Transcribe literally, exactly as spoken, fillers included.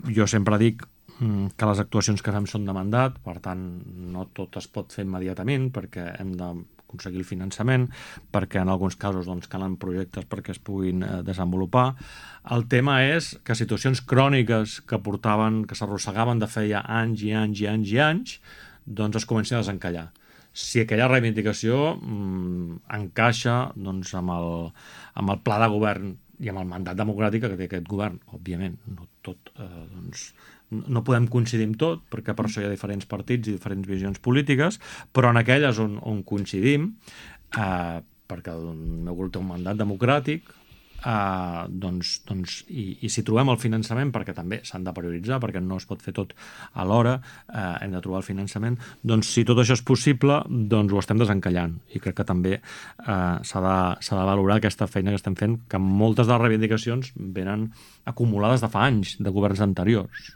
jo sempre dic que les actuacions que fem són de mandat, per tant, no tot es pot fer immediatament perquè hem d'aconseguir el finançament, perquè en alguns casos doncs, calen projectes perquè es puguin eh, desenvolupar. El tema és que situacions cròniques que portaven, que s'arrossegaven de feia anys i anys i anys i anys, doncs es comencin a desencallar. Si aquella reivindicació mm, encaixa doncs, amb, el, amb el pla de govern i amb el mandat democràtic que té aquest govern, òbviament, no tot, eh, doncs, no podem coincidir en tot, perquè per això hi ha diferents partits i diferents visions polítiques, però en aquelles on, on coincidim, eh, perquè el meu grup té un mandat democràtic, eh, doncs, doncs, i, i si trobem el finançament, perquè també s'han de prioritzar, perquè no es pot fer tot alhora, eh, hem de trobar el finançament, doncs si tot això és possible, doncs ho estem desencallant. I crec que també eh, s'ha de, s'ha de valorar aquesta feina que estem fent, que moltes de les reivindicacions venen acumulades de fa anys, de governs anteriors.